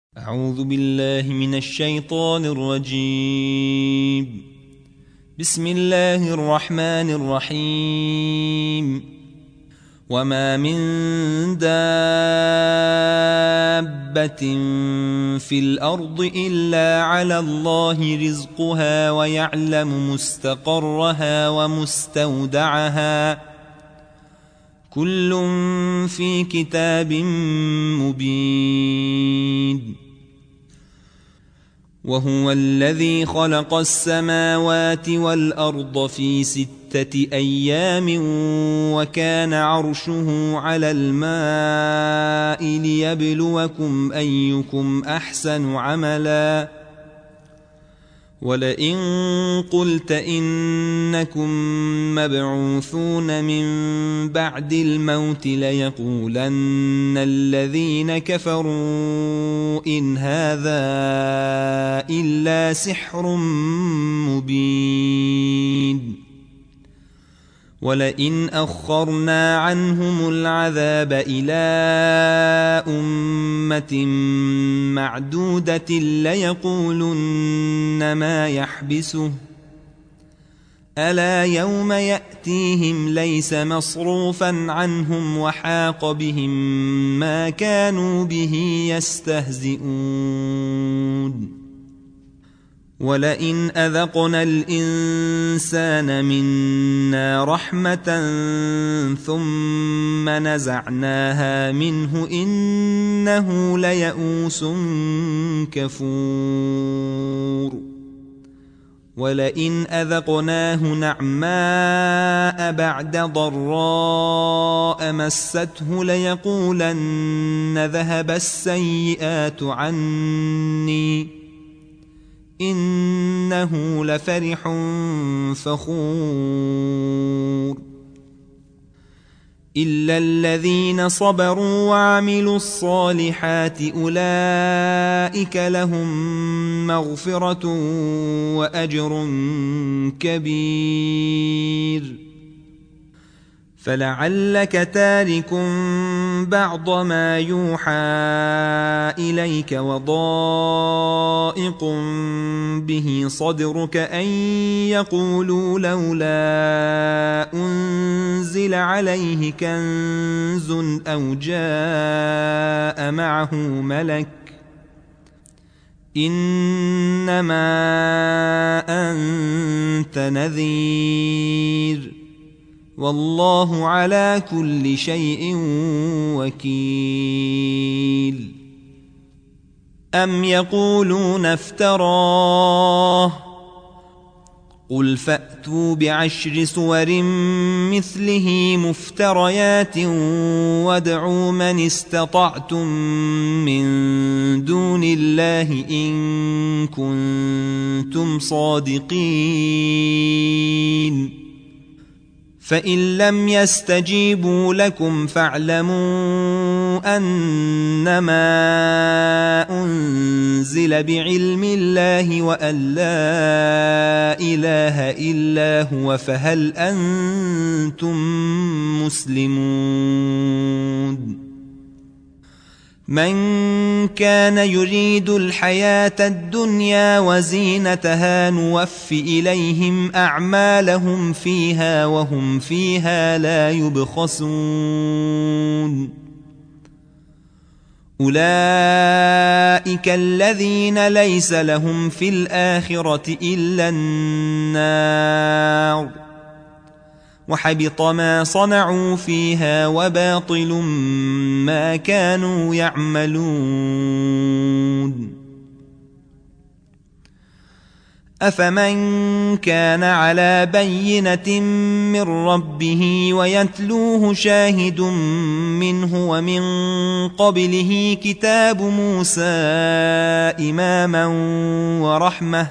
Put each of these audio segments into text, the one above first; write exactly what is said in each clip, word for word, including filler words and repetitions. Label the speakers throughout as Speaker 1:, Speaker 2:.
Speaker 1: أعوذ بالله من الشيطان الرجيم. بسم الله الرحمن الرحيم. وما من دابة في الأرض إلا على الله رزقها ويعلم مستقرها ومستودعها كل في كتاب مبين. وهو الذي خلق السماوات والأرض في ستة أيام وكان عرشه على الماء ليبلوكم أيكم أحسن عملا ولئن قلت إنكم مبعوثون من بعد الموت ليقولن الذين كفروا إن هذا إلا سحر مبين. ولئن أخرنا عنهم العذاب إلى أمة معدودة ليقولن ما يحبسه ألا يوم يأتيهم ليس مصروفا عنهم وحاق بهم ما كانوا به يستهزئون. ولئن أذقنا الإنسان منا رحمة ثم نزعناها منه إنه ليئوس كفور. ولئن أذقناه نعماء بعد ضراء مسته ليقولن ذهب السيئات عني إنه لفرح فخور. إلا الذين صبروا وعملوا الصالحات أولئك لهم مغفرة وأجر كبير. فلعلك تارك بعض ما يوحى إليك وضائق به صدرك أن يقولوا لولا أنزل عليه كنز أو جاء معه ملك إنما أنت نذير والله على كل شيء وكيل. أم يقولون افتراه قل فأتوا بعشر سور مثله مفتريات وادعوا من استطعتم من دون الله إن كنتم صادقين. فإن لم يستجيبوا لكم فاعلموا أنما أنزل بعلم الله وأن لا إله إلا هو فهل أنتم مسلمون. من كان يريد الحياة الدنيا وزينتها نوف إليهم أعمالهم فيها وهم فيها لا يبخسون. أولئك الذين ليس لهم في الآخرة إلا النار وحبط ما صنعوا فيها وباطل ما كانوا يعملون. أفمن كان على بينة من ربه ويتلوه شاهد منه ومن قبله كتاب موسى إماما ورحمة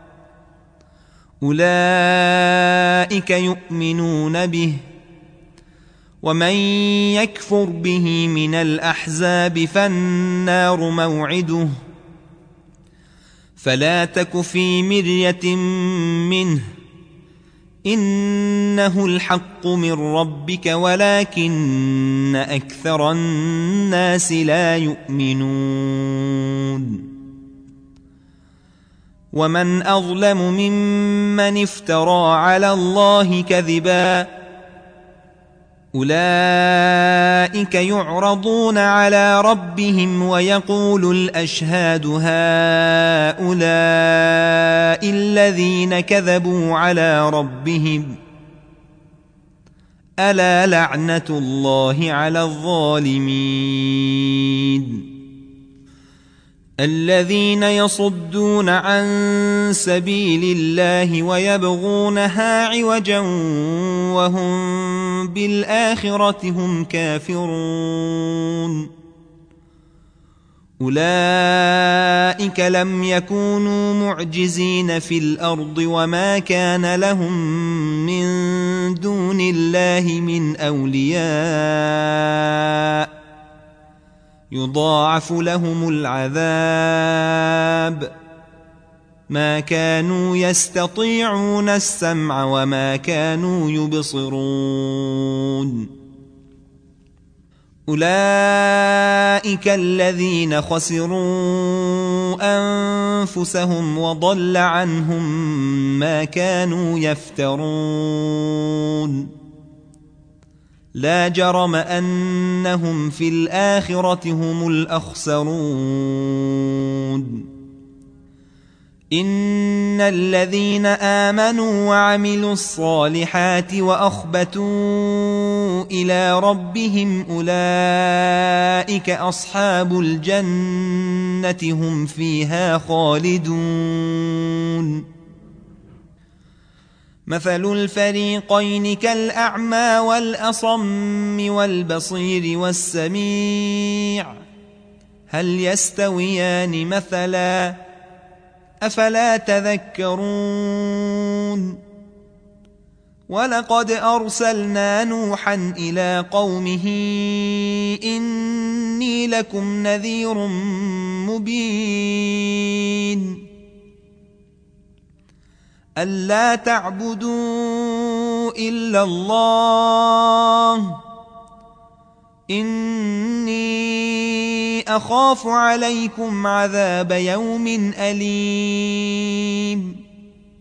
Speaker 1: أولئك يؤمنون به ومن يكفر به من الأحزاب فالنار موعده فلا تك في مرية منه إنه الحق من ربك ولكن أكثر الناس لا يؤمنون ومن أظلم ممن افترى على الله كذبا أولئك يعرضون على ربهم ويقول الأشهاد هؤلاء الذين كذبوا على ربهم ألا لعنة الله على الظالمين الذين يصدون عن سبيل الله ويبغونها عوجا وهم بالآخرة هم كافرون أولئك لم يكونوا معجزين في الأرض وما كان لهم من دون الله من أولياء يضاعف لهم العذاب ما كانوا يستطيعون السمع وما كانوا يبصرون أولئك الذين خسروا أنفسهم وضل عنهم ما كانوا يفترون لا جرم أنهم في الآخرة هم الأخسرون إن الذين آمنوا وعملوا الصالحات وأخبتوا إلى ربهم أولئك أصحاب الجنة هم فيها خالدون مثل الفريقين كالأعمى والأصم والبصير والسميع هل يستويان مثلا أفلا تذكرون ولقد أرسلنا نوحا إلى قومه إني لكم نذير مبين ألا تعبدوا إلا الله إني أخاف عليكم عذاب يوم أليم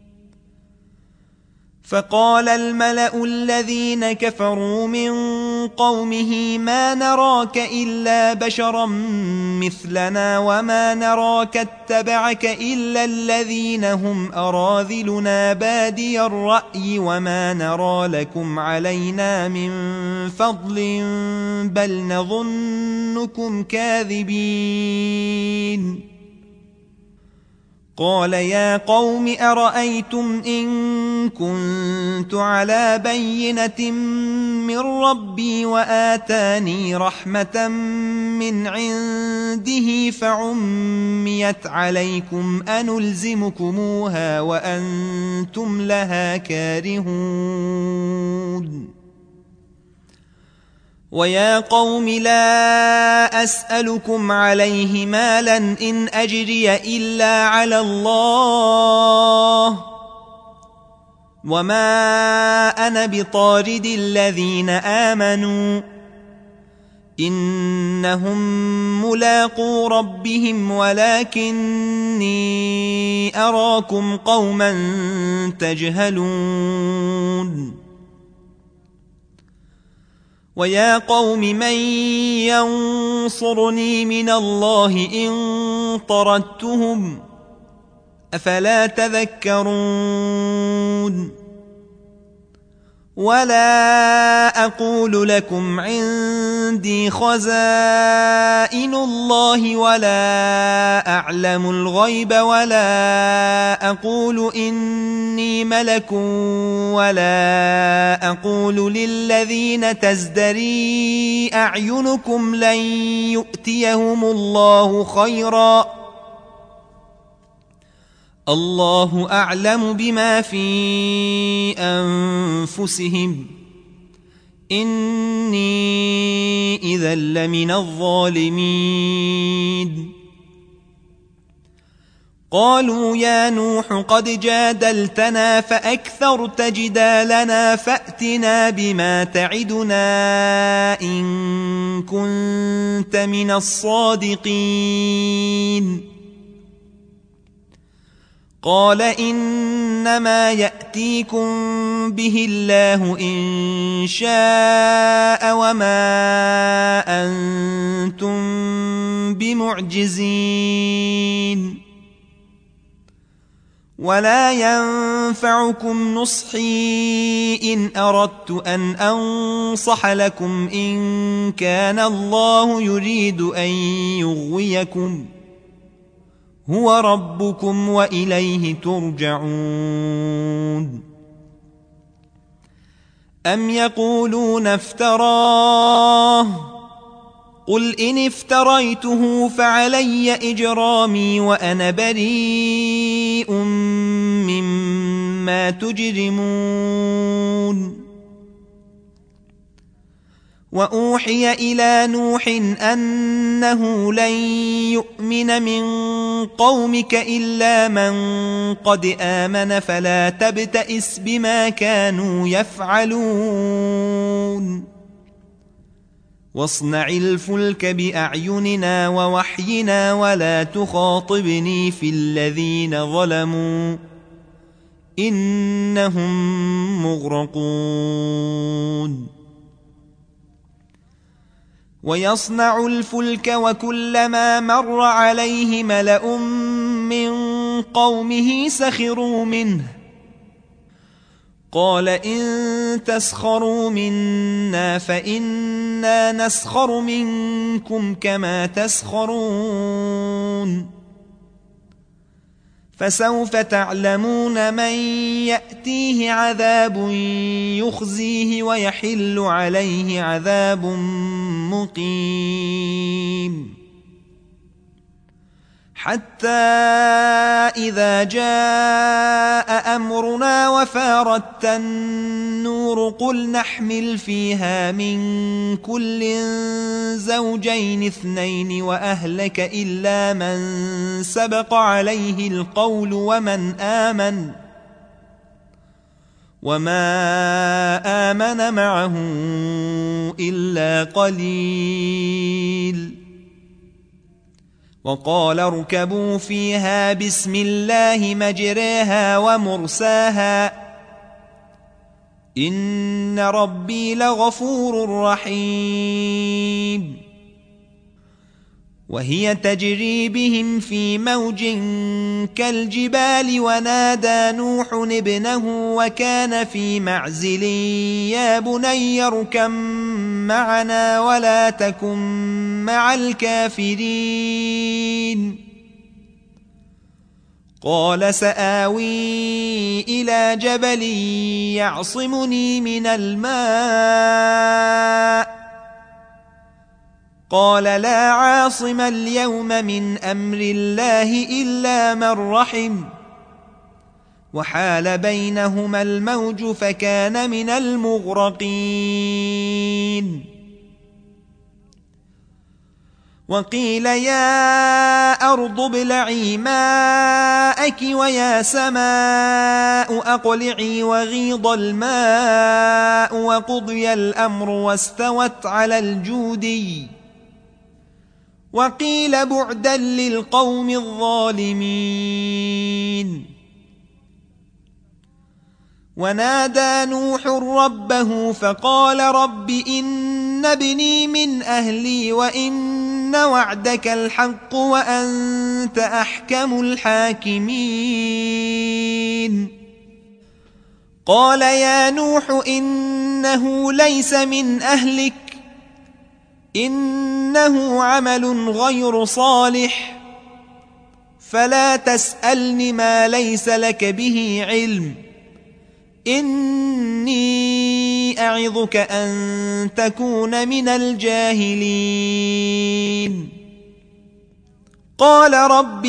Speaker 1: فقال الملأ الذين كفروا من قومه ما نراك إلا بشرا مثلنا وما نراك اتبعك إلا الذين هم أراذلنا بادي الرأي وما نرى لكم علينا من فضل بل نظنكم كاذبين قال يا قوم أرأيتم إن كنت على بينة من ربي وآتاني رحمة من عنده فعميت عليكم أنلزمكموها وأنتم لها كارهون ويا قوم لا أسألكم عليه مالا إن أجري إلا على الله وما أنا بطارد الذين آمنوا إنهم ملاقو ربهم ولكني أراكم قوما تجهلون ويا قوم من ينصرني من الله إن طردتهم أفلا تذكرون ولا أقول لكم عندي خزائن الله ولا أعلم الغيب ولا أقول إني ملك ولا أقول للذين تزدري أعينكم لن يؤتيهم الله خيرا الله أعلم بما في أنفسهم إني إذا لمن الظالمين قالوا يا نوح قد جادلتنا فأكثرت جدالنا فأتنا بما تعدنا إن كنت من الصادقين قال إنما يأتيكم به الله إن شاء وما أنتم بمعجزين ولا ينفعكم نصحي إن أردت أن أنصح لكم إن كان الله يريد أن يغويكم هو ربكم وإليه ترجعون أم يقولون افتراه قل إن افتريته فعلي إجرامي وأنا بريء مما تجرمون وأوحي إلى نوح أنه لن يؤمن من قومك إلا من قد آمن فلا تبتئس بما كانوا يفعلون واصنع الفلك بأعيننا ووحينا ولا تخاطبني في الذين ظلموا إنهم مغرقون ويصنع الفلك وكلما مر عليه ملأ من قومه سخروا منه قال إن تسخروا منا فإنا نسخر منكم كما تسخرون فسوف تعلمون من يأتيه عذاب يخزيه ويحل عليه عذاب مقيم حتى إذا جاء أمرنا وفارت النور قل نحمل فيها من كل زوجين اثنين وأهلك إلا من سبق عليه القول ومن آمن وما آمن معه إلا قليل وقال اركبوا فيها بسم الله مجريها ومرساها إن ربي لغفور رحيم وهي تجري بهم في موج كالجبال ونادى نوح ابنه وكان في معزل يا بني اركب معنا ولا تكن مع الكافرين قال سآوي إلى جبل يعصمني من الماء قال لا عاصم اليوم من أمر الله إلا من رحم وحال بينهما الموج فكان من المغرقين وقيل يا أرض ابلعي ماءك ويا سماء أقلعي وغيض الماء وقضي الأمر واستوت على الجودي وقيل بعدا للقوم الظالمين ونادى نوح ربه فقال رب إن ابني من أهلي وإن وعدك الحق وأنت أحكم الحاكمين قال يا نوح إنه ليس من أهلك إنه عمل غير صالح فلا تسألني ما ليس لك به علم إني أعظك أن تكون من الجاهلين قال رب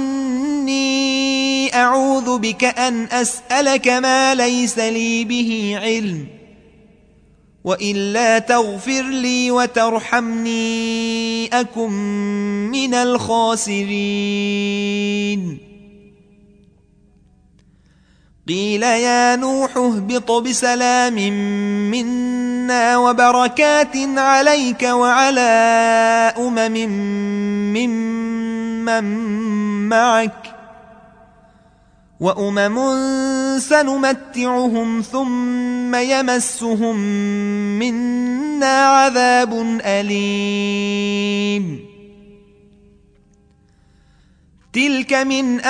Speaker 1: إني أعوذ بك أن أسألك ما ليس لي به علم وإلا تغفر لي وترحمني أكن من الخاسرين قيل يا نوح اهبط بسلام منا وبركات عليك وعلى أمم ممن معك وأمم سنمتعهم ثم يمسهم منا عذاب أليم تلك من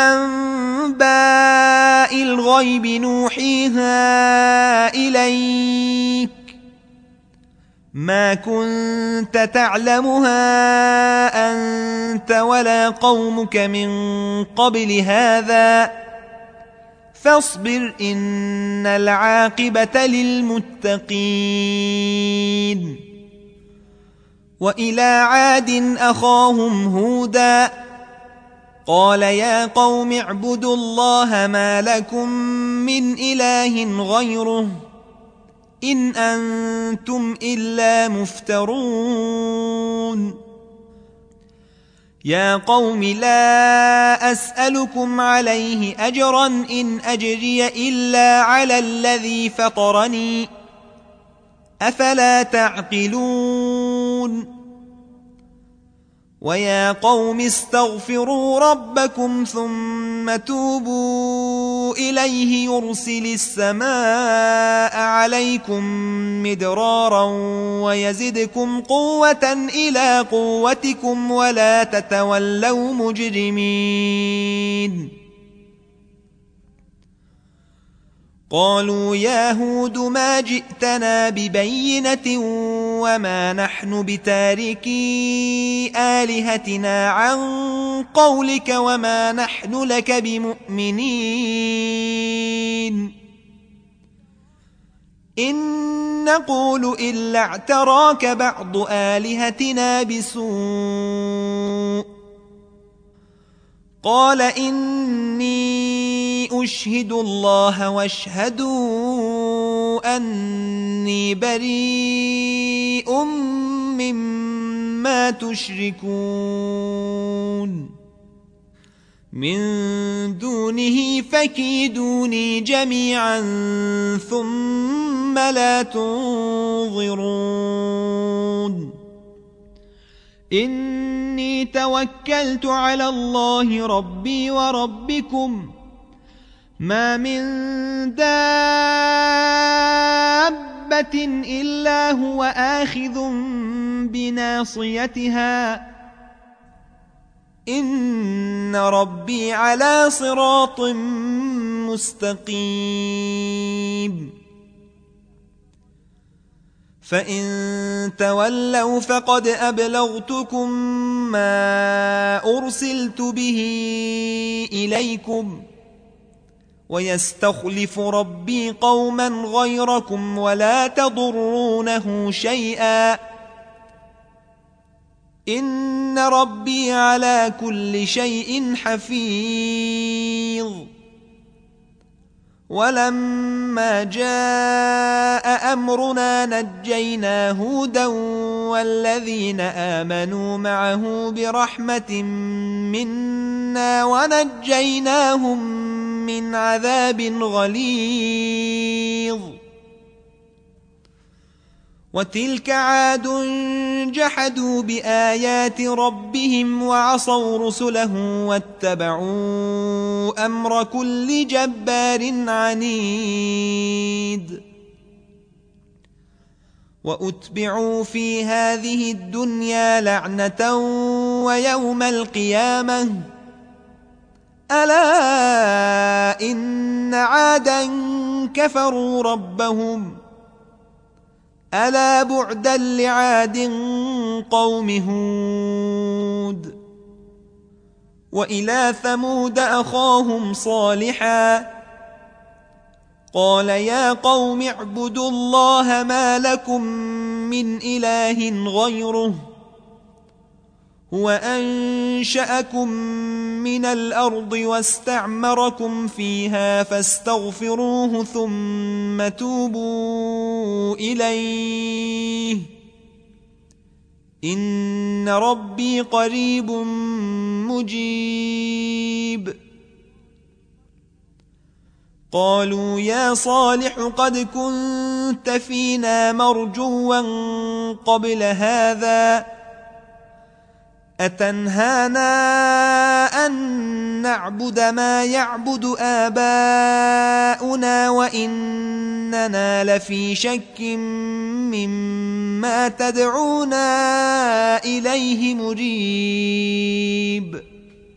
Speaker 1: أنباء الغيب نوحيها إليك ما كنت تعلمها أنت ولا قومك من قبل هذا فاصبر إن العاقبة للمتقين وإلى عاد أخاهم هودا قال يا قوم اعبدوا الله ما لكم من إله غيره إن أنتم إلا مفترون يا قوم لا أسألكم عليه أجرا إن أجري إلا على الذي فطرني أفلا تعقلون ويا قوم استغفروا ربكم ثم توبوا إليه يرسل السماء عليكم مدرارا ويزدكم قوة إلى قوتكم ولا تتولوا مجرمين قالوا يا هود ما جئتنا ببينة وما نحن بتاركي آلهتنا عن قولك وما نحن لك بمؤمنين إن نقول إلا اعتراك بعض آلهتنا بسوء قال إني أشهد الله واشهدوا أني بريء مما تشركون من دونه فكيدوني جميعا ثم لا تنظرون إني توكلت على الله ربي وربكم ما من دابة إلا هو آخذ بناصيتها إن ربي على صراط مستقيم فإن تولوا فقد أبلغتكم ما أرسلت به إليكم ويستخلف ربي قوما غيركم ولا تضرونه شيئا إن ربي على كل شيء حفيظ ولما جاء أمرنا نجينا هودا والذين آمنوا معه برحمة منا ونجيناهم من عذاب غليظ وتلك عاد جحدوا بآيات ربهم وعصوا رسله واتبعوا أمر كل جبار عنيد وأتبعوا في هذه الدنيا لعنة ويوم القيامة ألا إن عادا كفروا ربهم ألا بعدا لعاد قوم هود وإلى ثمود أخاهم صالحا قال يا قوم اعبدوا الله ما لكم من إله غيره هو أنشأكم من الأرض واستعمركم فيها فاستغفروه ثم توبوا إليه إن ربي قريب مجيب قالوا يا صالح قد كنت فينا مرجوا قبل هذا أتنهانا أن نعبد ما يعبد آباؤنا وإننا لفي شك مما تدعونا إليه مريب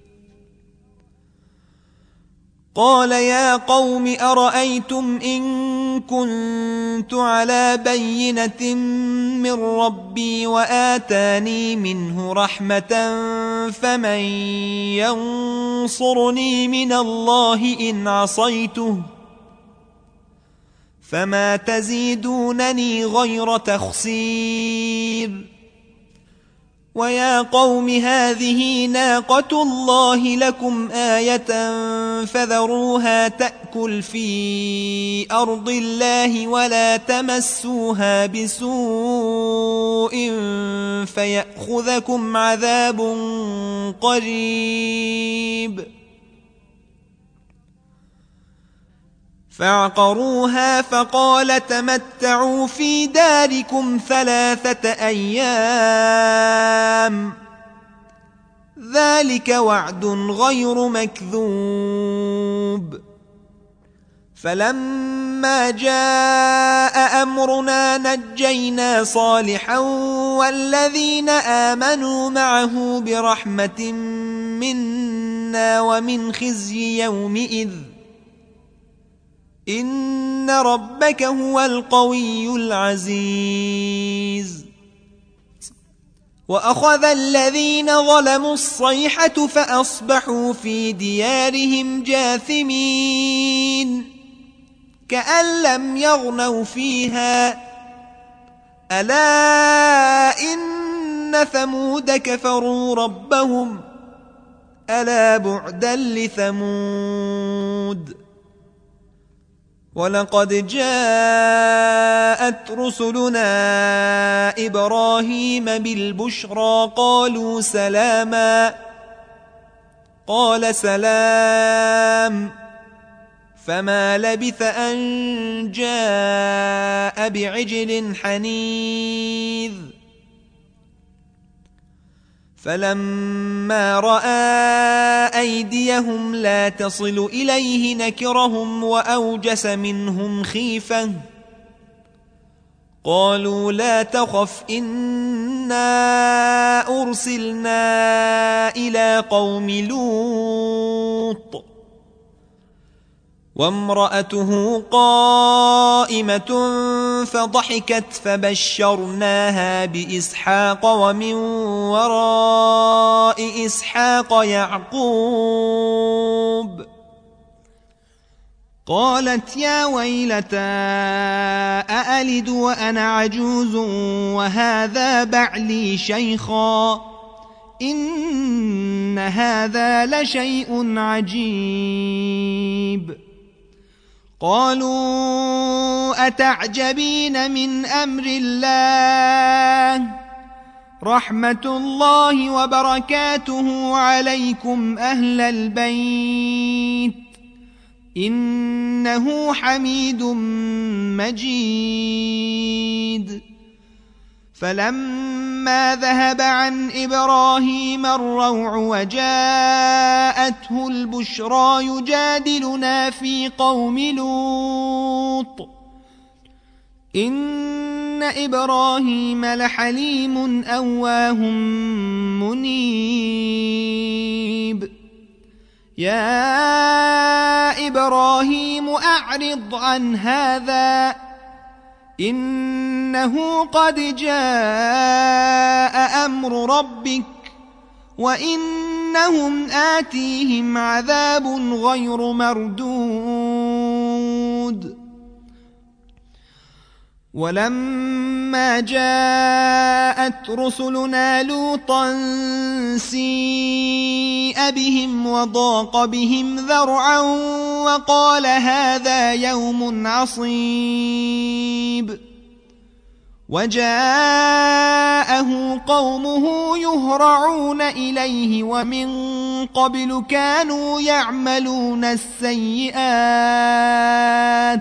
Speaker 1: قال يا قوم أرأيتم إن كنت على بينة من ربي وآتاني منه رحمة فمن ينصرني من الله إن عصيته فما تزيدونني غير تخسير ويا قوم هذه ناقة الله لكم آية فذروها تأكل في أرض الله ولا تمسوها بسوء فيأخذكم عذاب قريب فعقروها فقال تمتعوا في داركم ثلاثة أيام ذلك وعد غير مكذوب فلما جاء أمرنا نجينا صالحا والذين آمنوا معه برحمة منا ومن خزي يومئذ إن ربك هو القوي العزيز وأخذ الذين ظلموا الصيحة فأصبحوا في ديارهم جاثمين كأن لم يغنوا فيها ألا إن ثمود كفروا ربهم ألا بعدا لثمود ولقد جاءت رسلنا إبراهيم بالبشرى قالوا سلاما قال سلام فما لبث أن جاء بعجل حنيذ فلما رأى أيديهم لا تصل إليه نكرهم وأوجس منهم خيفة قالوا لا تخف إنا أرسلنا إلى قوم لوط وامرأته قائمة فضحكت فبشرناها بإسحاق ومن وراء إسحاق يعقوب قالت يا ويلتى أألد وأنا عجوز وهذا بعلي شيخا إن هذا لشيء عجيب قالوا أتعجبين من أمر الله رحمة الله وبركاته عليكم أهل البيت إنه حميد مجيد فلما ذهب عن إبراهيم الروع وجاءته البشرى يجادلنا في قوم لوط إن إبراهيم لحليم أواه منيب يا إبراهيم أعرض عن هذا إنه قد جاء أمر ربك وإنهم آتيهم عذاب غير مردود ولما جاءت رسلنا لوطا سيء بهم وضاق بهم ذرعا وقال هذا يوم عصيب وجاءه قومه يهرعون إليه ومن قبل كانوا يعملون السيئات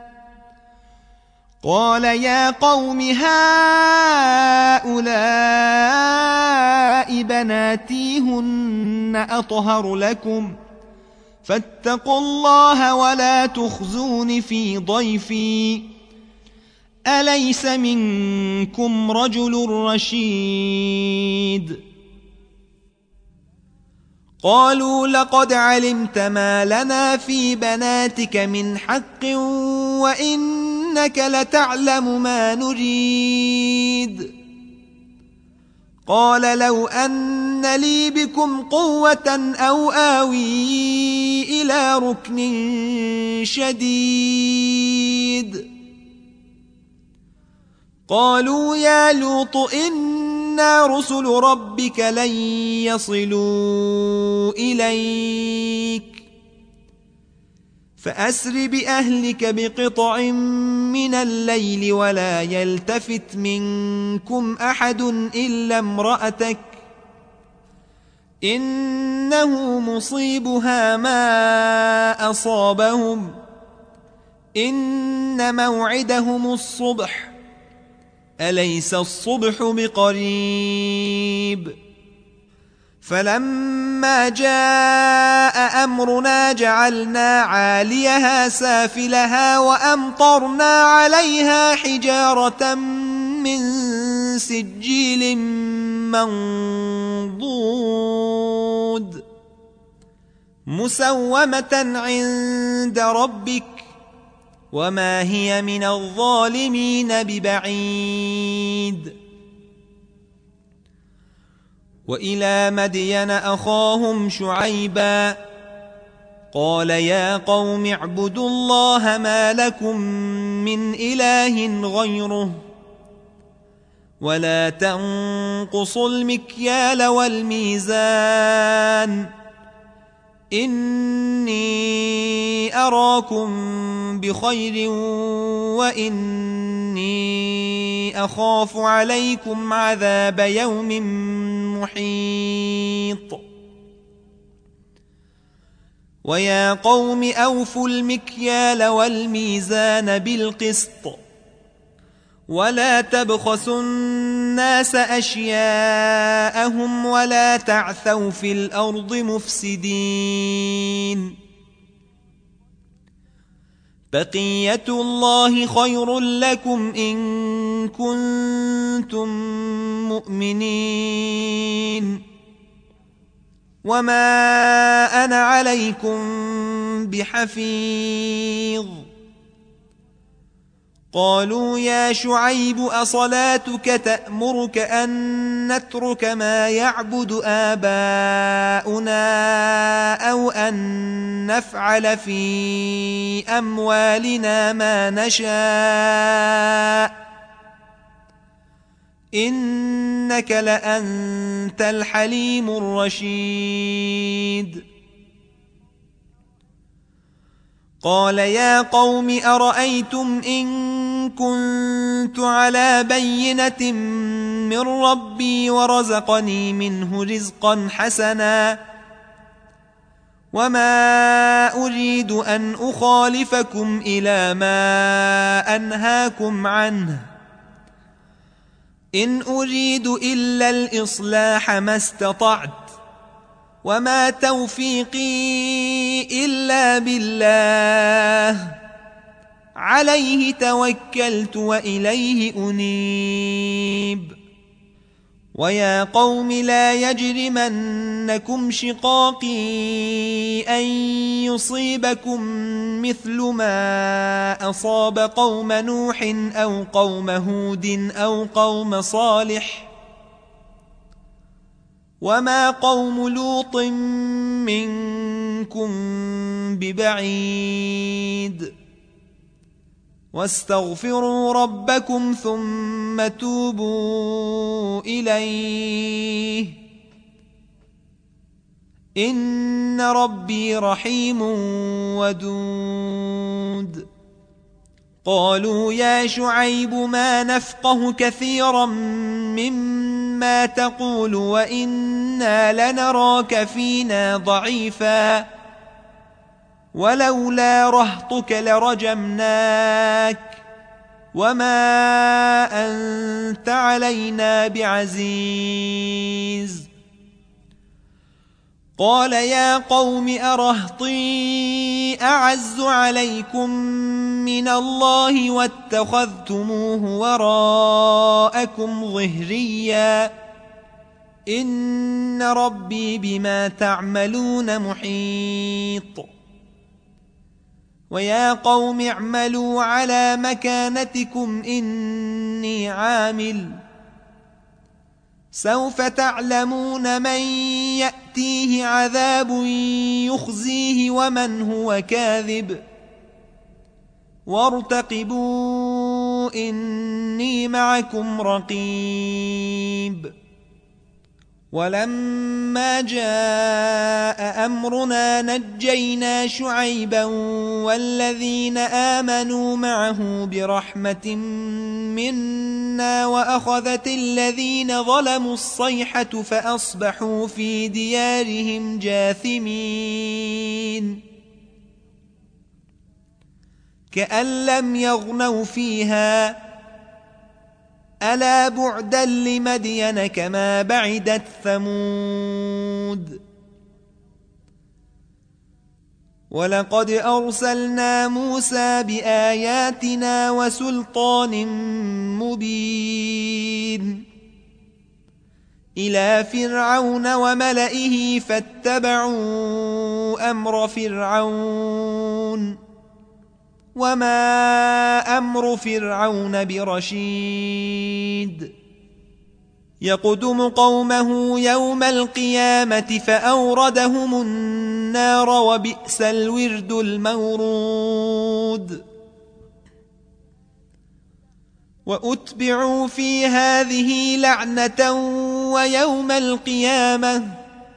Speaker 1: قال يا قوم هؤلاء بناتي هن أطهر لكم فاتقوا الله ولا تخزون في ضيفي أليس منكم رجل رشيد قالوا لقد علمت ما لنا في بناتك من حق وإنك لتعلم ما نريد قال لو أن لي بكم قوة أو آوي إلى ركن شديد قالوا يا لوط إنا رسل ربك لن يصلوا إليك فأسر بأهلك بقطع من الليل ولا يلتفت منكم أحد إلا امرأتك إنه مصيبها ما أصابهم إن موعدهم الصبح أليس الصبح بقريب فلما جاء أمرنا جعلنا عاليها سافلها وأمطرنا عليها حجارة من سجيل منضود مسومة عند ربك وما هي من الظالمين ببعيد وإلى مدين أخاهم شعيبا قال يا قوم اعبدوا الله ما لكم من إله غيره ولا تنقصوا المكيال والميزان إني أراكم بخير وإني أخاف عليكم عذاب يوم محيط ويا قوم أوفوا المكيال والميزان بالقسط ولا تبخسوا الناس أشياءهم ولا تعثوا في الأرض مفسدين بقية الله خير لكم إن كنتم مؤمنين وما أنا عليكم بحفيظ قالوا يا شعيب أصلاتك تأمرك أن نترك ما يعبد آباؤنا أو أن نفعل في أموالنا ما نشاء إنك لأنت الحليم الرشيد قال يا قوم أرأيتم إن كنت على بينة من ربي ورزقني منه رزقا حسنا وما أريد أن أخالفكم إلى ما أنهاكم عنه إن أريد إلا الإصلاح ما استطعت وما توفيقي إلا بالله عليه توكلت وإليه أنيب ويا قوم لا يجرمنكم شقاقي أن يصيبكم مثل ما أصاب قوم نوح أو قوم هود أو قوم صالح وما قوم لوط منكم ببعيد واستغفروا ربكم ثم توبوا إليه إن ربي رحيم ودود قالوا يا شعيب ما نفقه كثيرا مما تقول وإن إنا لنراك فينا ضعيفا ولولا رهطك لرجمناك وما أنت علينا بعزيز. قال يا قوم أرهطي أعز عليكم من الله واتخذتموه وراءكم ظهريا إن ربي بما تعملون محيط. ويا قوم اعملوا على مكانتكم إني عامل سوف تعلمون من يأتيه عذاب يخزيه ومن هو كاذب وارتقبوا إني معكم رقيب. ولما جاء أمرنا نجينا شعيبا والذين آمنوا معه برحمة منا وأخذت الذين ظلموا الصيحة فأصبحوا في ديارهم جاثمين كأن لم يغنوا فيها ألا بعدا لمدين كما بعدت ثمود. ولقد أرسلنا موسى بآياتنا وسلطان مبين إلى فرعون وملئه فاتبعوا أمر فرعون وما أمر فرعون برشيد. يقدم قومه يوم القيامة فأوردهم النار وبئس الورد المورود. وأتبعوا في هذه لعنة ويوم القيامة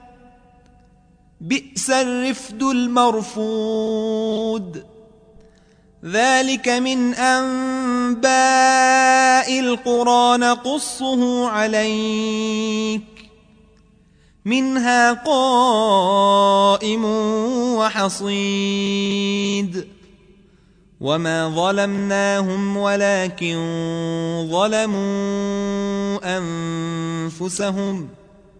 Speaker 1: بئس الرفد المرفود. ذلك من أنباء القرى نقصه عليك منها قائم وحصيد. وما ظلمناهم ولكن ظلموا أنفسهم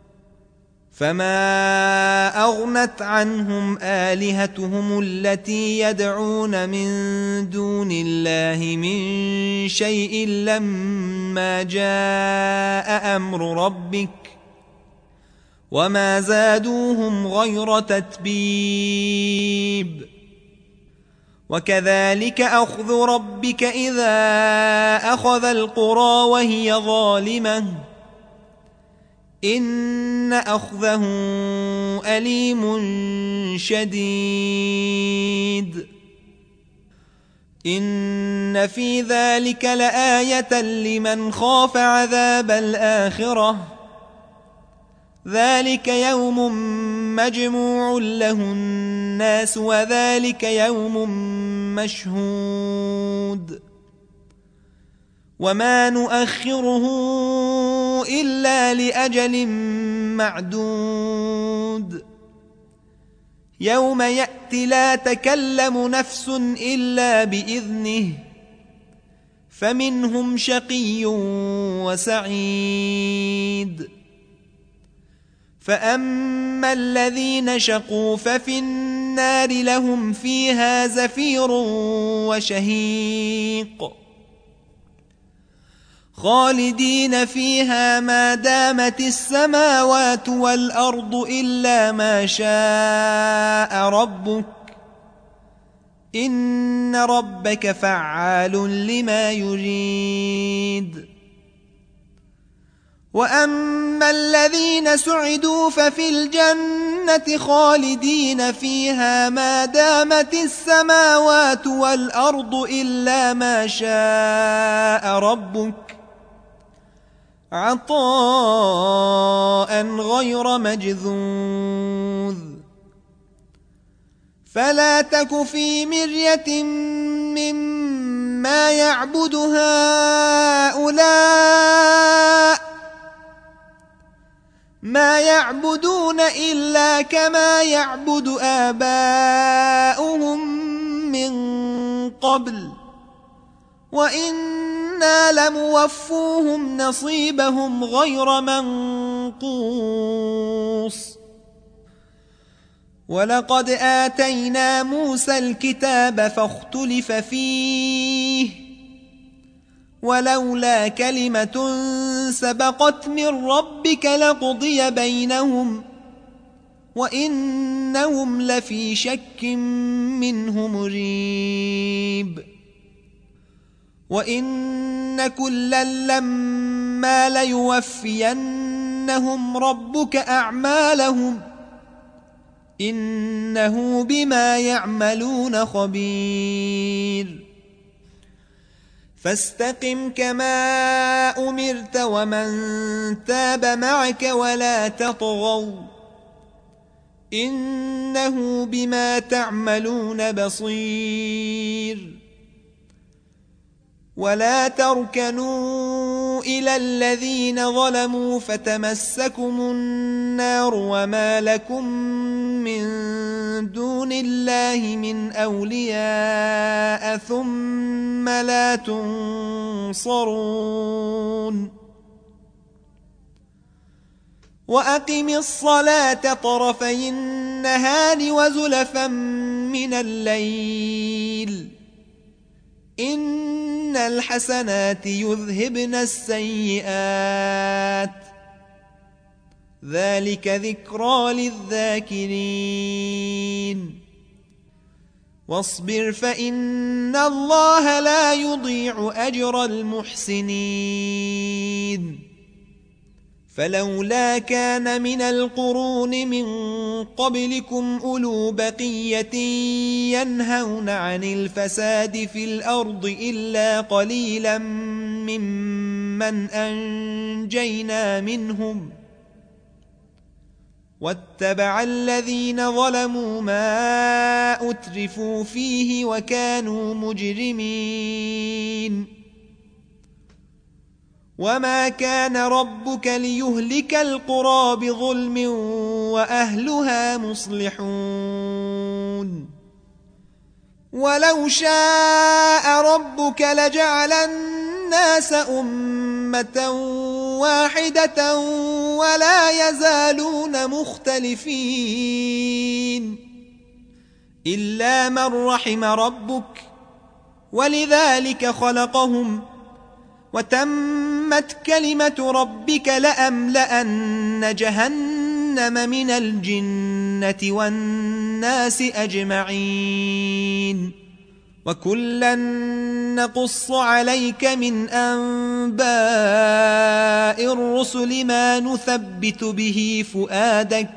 Speaker 1: فما أغنت عنهم آلهتهم التي يدعون من دون الله من شيء لما جاء أمر ربك وما زادوهم غير تتبيب. وكذلك أخذ ربك إذا أخذ القرى وهي ظالمة إن أخذه أليم شديد. إن في ذلك لآية لمن خاف عذاب الآخرة ذلك يوم مجموع له الناس وذلك يوم مشهود وما نؤخره إلا لأجل معدود. يوم يأتي لا تكلم نفس إلا بإذنه فمنهم شقي وسعيد. فأما الذين شقوا ففي النار لهم فيها زفير وشهيق خالدين فيها ما دامت السماوات والأرض إلا ما شاء ربك إن ربك فعال لما يريد. وأما الذين سعدوا ففي الجنة خالدين فيها ما دامت السماوات والأرض إلا ما شاء ربك عطاء غير مجذوذ. فلا تك في مرية مما يعبد هؤلاء ما يعبدون إلا كما يعبد آباؤهم من قبل وإنا لموفوهم نصيبهم غير منقوص ولقد آتينا موسى الكتاب فاختلف فيه ولولا كلمة سبقت من ربك لقضي بينهم وإنهم لفي شك منه مريب وإن كلا لما ليوفينهم ربك أعمالهم إنه بما يعملون خبير فاستقم كما أمرت ومن تاب معك ولا تطغوا إنه بما تعملون بصير ولا تركنوا إلى الذين ظلموا فتمسكم النار وما لكم من دون الله من أولياء ثم لا تنصرون وأقم الصلاة طرفي النهار وزلفا من الليل إن الحسنات يذهبن السيئات ذلك ذكرى للذاكرين واصبر فإن الله لا يضيع أجر المحسنين فلولا كان من القرون من قبلكم أولو بقية ينهون عن الفساد في الأرض إلا قليلا ممن أنجينا منهم واتبع الذين ظلموا ما أترفوا فيه وكانوا مجرمين وما كان ربك ليهلك القرى بظلم وأهلها مصلحون ولو شاء ربك لجعل الناس أمة واحدة ولا يزالون مختلفين إلا من رحم ربك ولذلك خلقهم وتمت كلمة ربك لأملأن جهنم من الجنة والناس أجمعين وكلا نقص عليك من أنباء الرسل ما نثبت به فؤادك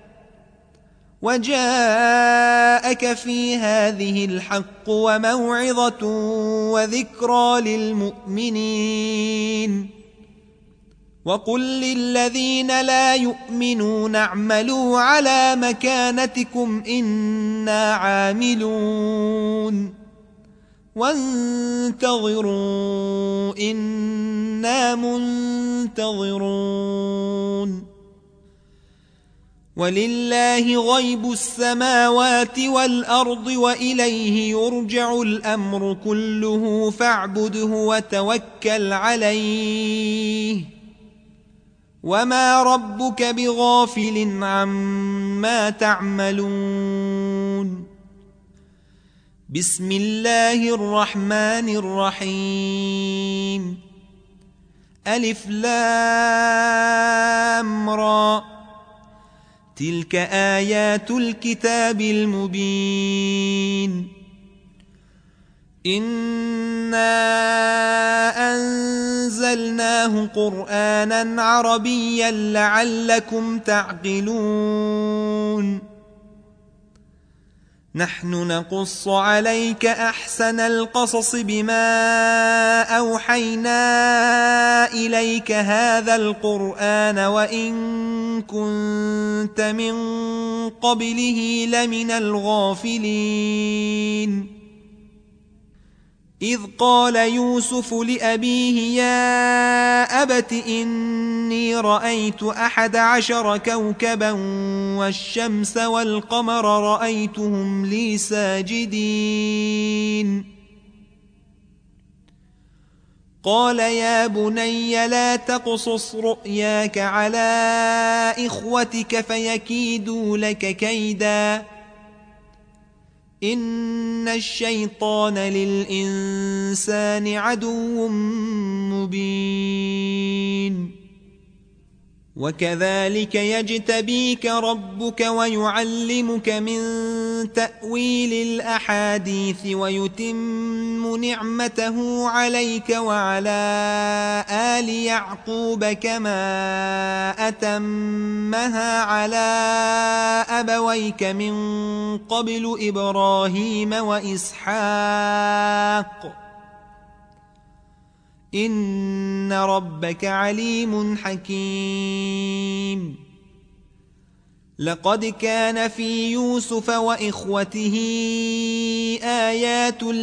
Speaker 1: وجاءك في هذه الحق وموعظة وذكرى للمؤمنين وقل للذين لا يؤمنون اعملوا على مكانتكم إنا عاملون وانتظروا إنا منتظرون ولله غيب السماوات والأرض وإليه يرجع الأمر كله فاعبده وتوكل عليه وما ربك بغافل عما تعملون بسم الله الرحمن الرحيم ألف لام را تلك آيات الكتاب المبين إنا أنزلناه قرآنا عربيا لعلكم تعقلون نحن نقص عليك أحسن القصص بما أوحينا إليك هذا القرآن وإن كنت من قبله لمن الغافلين إذ قال يوسف لأبيه يا أبت إني إني رأيت أحد عشر كوكبا والشمس والقمر رأيتهم لي ساجدين قال يا بني لا تقصص رؤياك على إخوتك فيكيدوا لك كيدا إن الشيطان للإنسان عدو مبين وكذلك يجتبيك ربك ويعلمك من تأويل الأحاديث ويتم نعمته عليك وعلى آل يعقوب كما أتمها على أبويك من قبل إبراهيم وإسحاق إن ربك عليم حكيم لقد كان في يوسف وإخوته آيات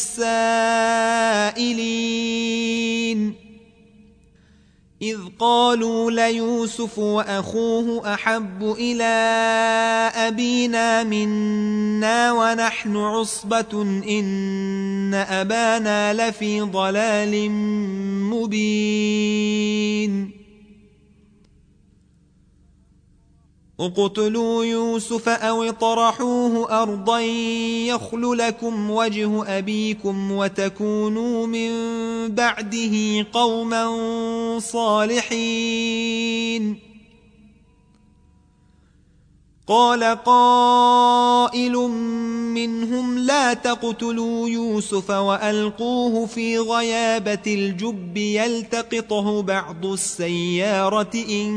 Speaker 1: للسائلين إذ قالوا ليوسف وأخوه أحب إلى أبينا منا ونحن عصبة إن أبانا لفي ضلال مبين اقتلوا يوسف أو اطرحوه أرضا يخل لكم وجه أبيكم وتكونوا من بعده قوما صالحين قال قائل منهم لا تقتلوا يوسف وألقوه في غيابة الجب يلتقطه بعض السيارة إن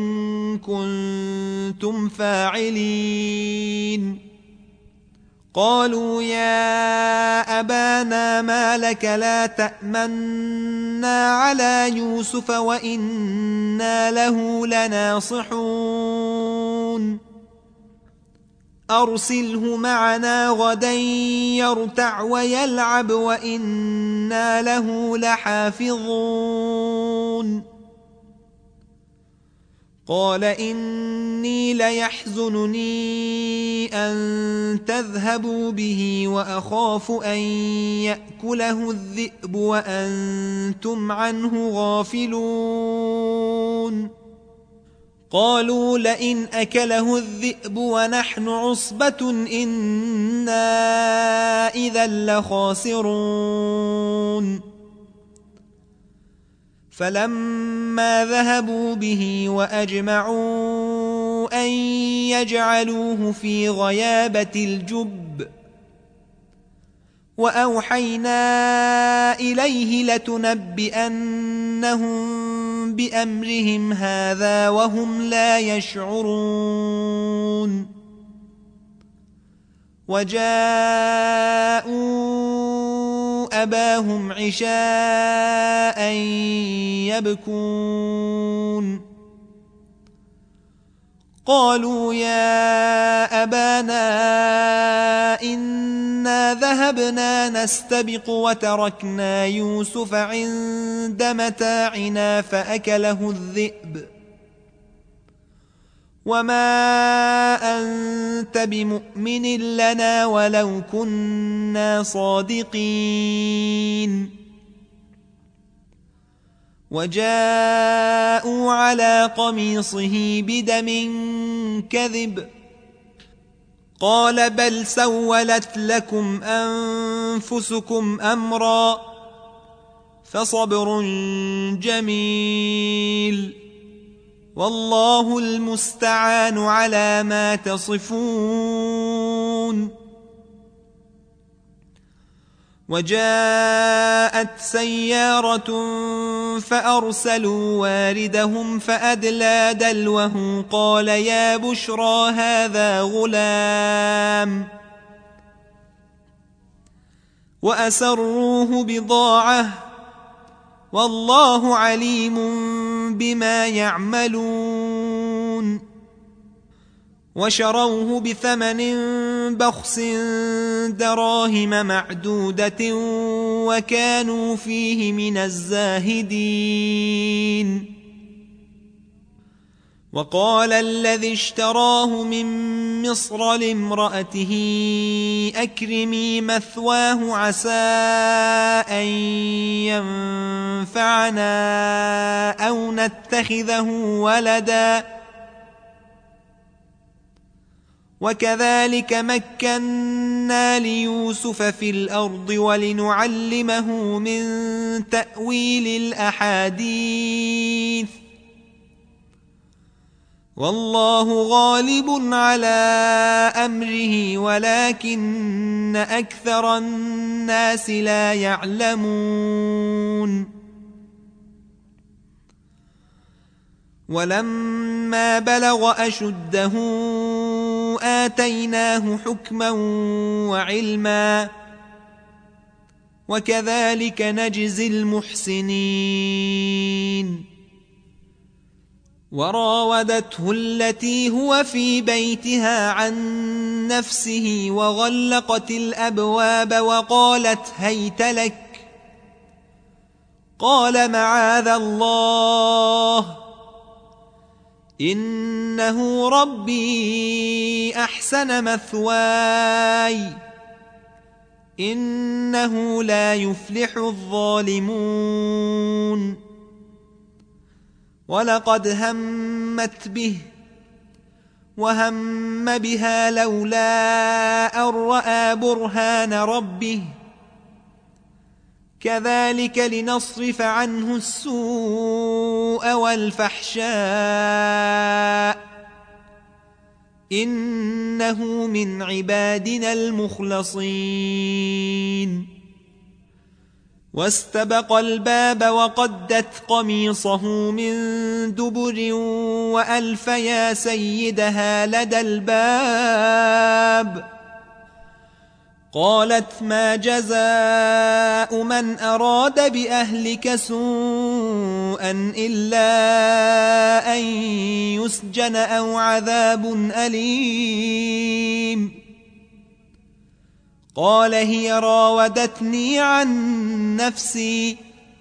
Speaker 1: كنتم فاعلين قالوا يا أبانا ما لك لا تأمنا على يوسف وإنا له لناصحون أرسله معنا غدا يرتع ويلعب وإنا له لحافظون قال إني ليحزنني أن تذهبوا به وأخاف أن يأكله الذئب وأنتم عنه غافلون قالوا لئن أكله الذئب ونحن عصبة إنا إذا لخاسرون فلما ذهبوا به وأجمعوا أن يجعلوه في غيابة الجب وأوحينا إليه لتنبئنهم بأمرهم هذا وهم لا يشعرون وجاءوا أباهم عشاء يبكون قالوا يا أبانا إنا ذهبنا نستبق وتركنا يوسف عند متاعنا فأكله الذئب وما أنت بمؤمن لنا ولو كنا صادقين وجاءوا على قميصه بدم كذب قال بل سولت لكم أنفسكم أمرا فصبر جميل والله المستعان على ما تصفون وجاءت سيارة فأرسلوا واردهم فأدلى دلوه قال يا بشرى هذا غلام وأسروه بضاعة والله عليم بما يعملون وشروه بثمن بخس دراهم معدودة وكانوا فيه من الزاهدين وقال الذي اشتراه من مصر لامرأته أكرمي مثواه عسى أن ينفعنا أو نتخذه ولدا وكذلك مكنا ليوسف في الأرض ولنعلمه من تأويل الأحاديث والله غالب على أمره ولكن أكثر الناس لا يعلمون ولما بلغ أشده آتيناه حكما وعلما وكذلك نجزي المحسنين وراودته التي هو في بيتها عن نفسه وغلقت الأبواب وقالت هيت لك قال معاذ الله إنه ربي أحسن مثواي إنه لا يفلح الظالمون ولقد همت به وهم بها لولا أن رأى برهان ربه كذلك لنصرف عنه السوء والفحشاء إنه من عبادنا المخلصين واستبق الباب وقدت قميصه من دبر وألف يا سيدها لدى الباب قالت ما جزاء من أراد بأهلك سوءا إلا أن يسجن أو عذاب أليم قال هي راودتني عن نفسي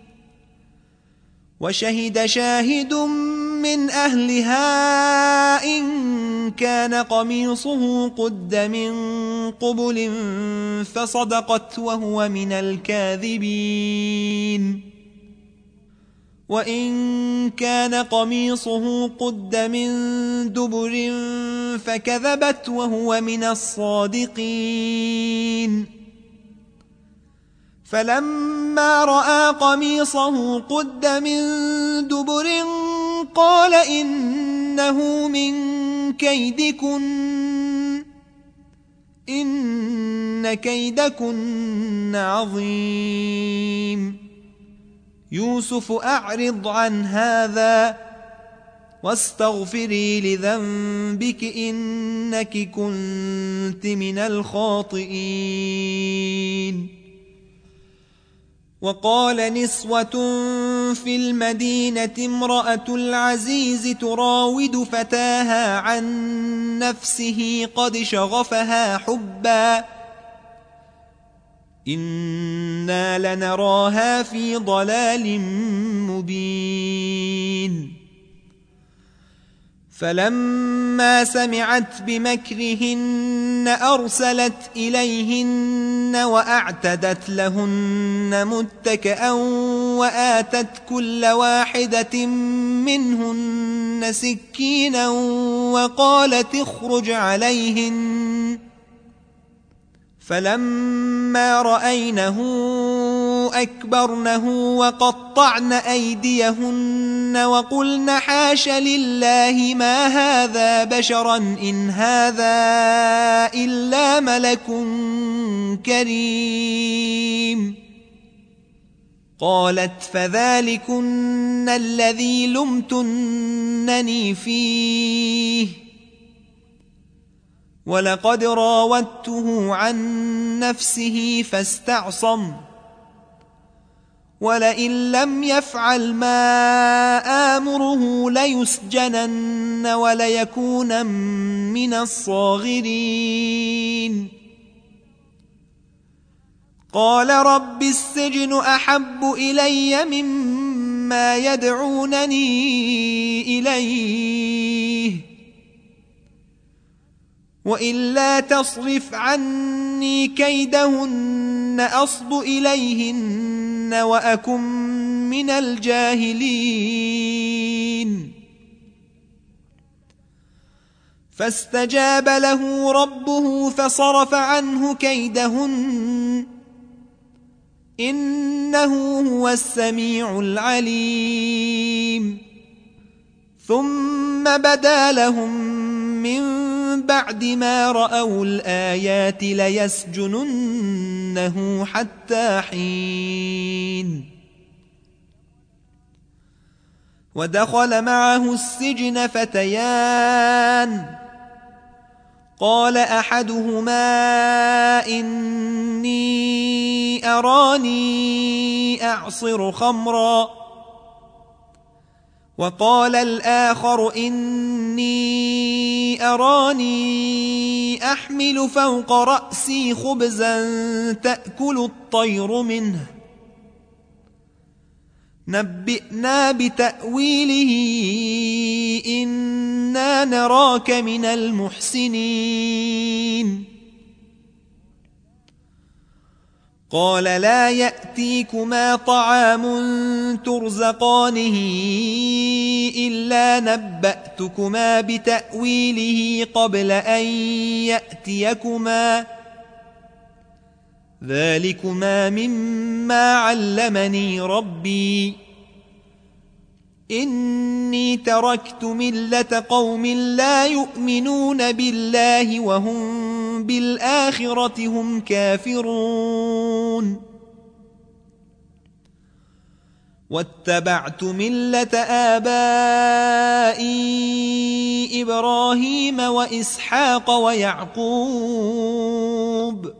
Speaker 1: وشهد شاهد من أهلها إن كان قميصه قد من قبل فصدقت وهو من الكاذبين وإن كان قميصه قد من دبر فكذبت وهو من الصادقين فلما رأى قميصه قد من دبر قال إنه من كيدكن إن كيدكن عظيم يوسف أعرض عن هذا واستغفري لذنبك إنك كنت من الخاطئين وقال نسوة في المدينة امرأة العزيز تراود فتاها عن نفسه قد شغفها حبا إنا لنراها في ضلال مبين فلما سمعت بمكرهن أرسلت إليهن وأعتدت لهن متكئا وآتت كل واحدة منهن سكينا وقالت اخرج عليهن فلما رأينه أكبرنه وقطعن أيديهن وقلن حاش لله ما هذا بشرا إن هذا إلا ملك كريم قالت فذلكن الذي لمتنني فيه ولقد راودته عن نفسه فاستعصم ولئن لم يفعل ما آمره ليسجنن وليكون من الصاغرين قال رب السجن أحب إلي مما ما يدعونني إليه وإلا تصرف عني كيدهن أصب إليهن وأكن من الجاهلين فاستجاب له ربه فصرف عنه كيدهن إنه هو السميع العليم ثم بدا لهم من بعد ما رأوا الآيات ليسجننه حتى حين ودخل معه السجن فتيان قال أحدهما إني أراني أعصر خمرا وقال الآخر إني أراني أحمل فوق رأسي خبزا تأكل الطير منه نبئنا بتأويله إنا نراك من المحسنين قال لا يأتيكما طعام ترزقانه إلا نبأتكما بتأويله قبل أن يأتيكما ذلكما مما علمني ربي إني تركت ملة قوم لا يؤمنون بالله وهم بالآخرة هم كافرون واتبعت ملة آبائي إبراهيم وإسحاق ويعقوب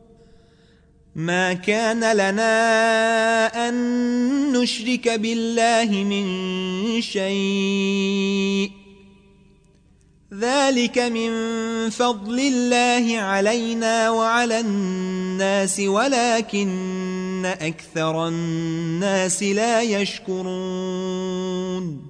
Speaker 1: ما كان لنا أن نشرك بالله من شيء ذلك من فضل الله علينا وعلى الناس ولكن أكثر الناس لا يشكرون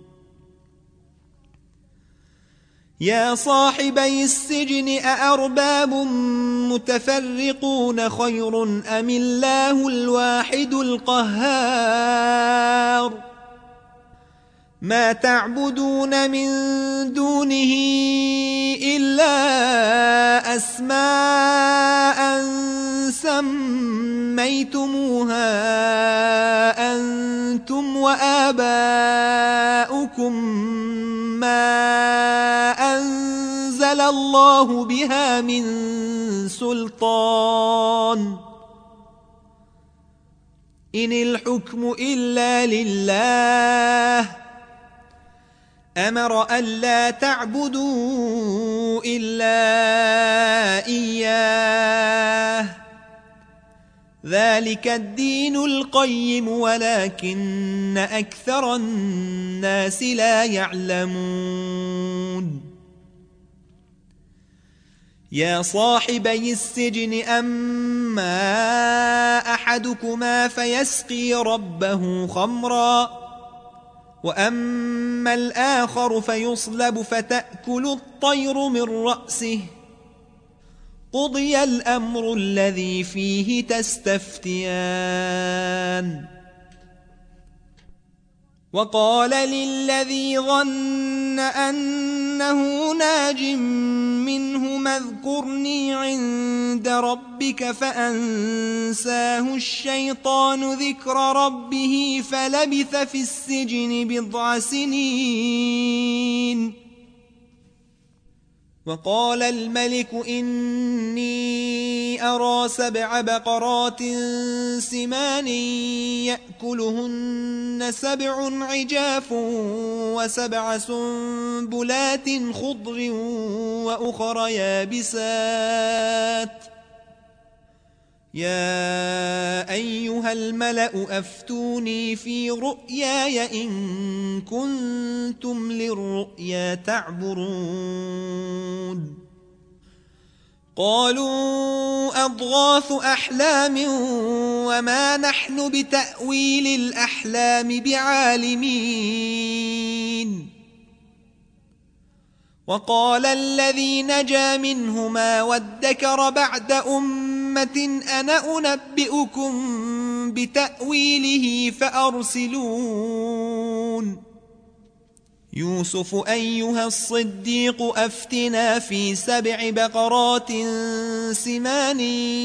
Speaker 1: يا صاحبي السجن أأرباب متفرقون خير أم الله الواحد القهار ما تعبدون من دونه إلا أسماء سميتموها أنتم وآباؤكم ما أنزل الله بها من سلطان إن الحكم إلا لله أمر ألا تعبدوا إلا إياه ذلك الدين القيم ولكن أكثر الناس لا يعلمون يا صاحبي السجن أما أحدكما فيسقي ربه خمرا وأما الآخر فيصلب فتأكل الطير من رأسه قضي الأمر الذي فيه تستفتيان وقال للذي ظن أنه ناج منهما اذكرني عند ربك فأنساه الشيطان ذكر ربه فلبث في السجن بضع سنين وقال الملك إني أرى سبع بقرات سمان يأكلهن سبع عجاف وسبع سنبلات خضر وأخر يابسات يا أيها الملأ أفتوني في رؤياي إن كنتم للرؤيا تعبرون قالوا أضغاث أحلام وما نحن بتأويل الأحلام بعالمين. وقال الذي نجا منهما وادكر بعد أمة أنا أنبئكم بتأويله فأرسلون. يوسف أيها الصديق أفتنا في سبع بقرات سمان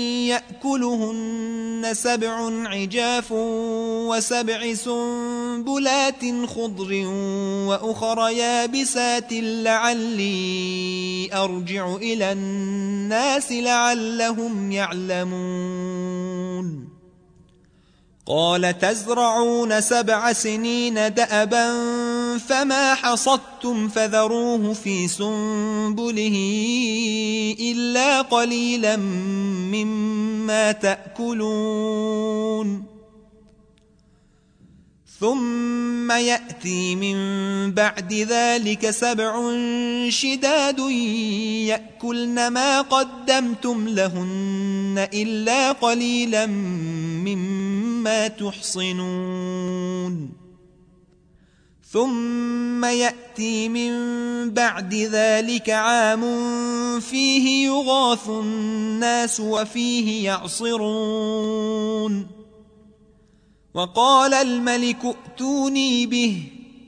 Speaker 1: يأكلهن سبع عجاف وسبع سنبلات خضر وأخر يابسات لعلي أرجع إلى الناس لعلهم يعلمون. قال تزرعون سبع سنين دأبا فما حصدتم فذروه في سنبله إلا قليلا مما تأكلون. ثم يأتي من بعد ذلك سبع شداد يأكلن ما قدمتم لهن إلا قليلا مما تحصنون. ثم يأتي من بعد ذلك عام فيه يغاث الناس وفيه يعصرون. وقال الملك ائتوني به.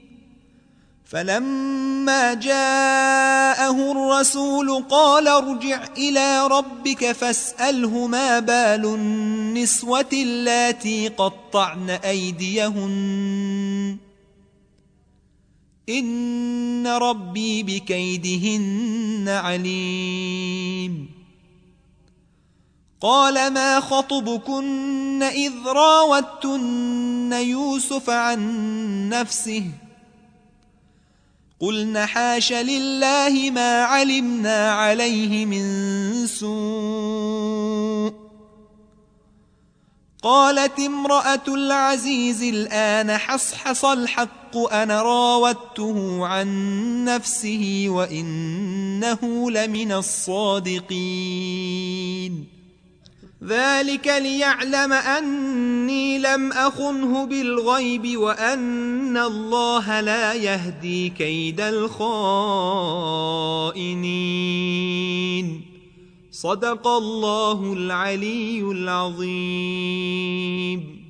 Speaker 1: فلما جاءه الرسول قال ارجع إلى ربك فاسأله ما بال النسوة اللاتي قطعن أيديهن إن ربي بكيدهن عليم. قال ما خطبكن إذ راوتن يوسف عن نفسه قلن حاش لله ما علمنا عليه من سوء. قالت امرأة العزيز الآن حصحص الحق أنا راودته عن نفسه وإنه لمن الصادقين. ذلك ليعلم أني لم أخنه بالغيب وأن الله لا يهدي كيد الخائنين. صدق الله العلي العظيم.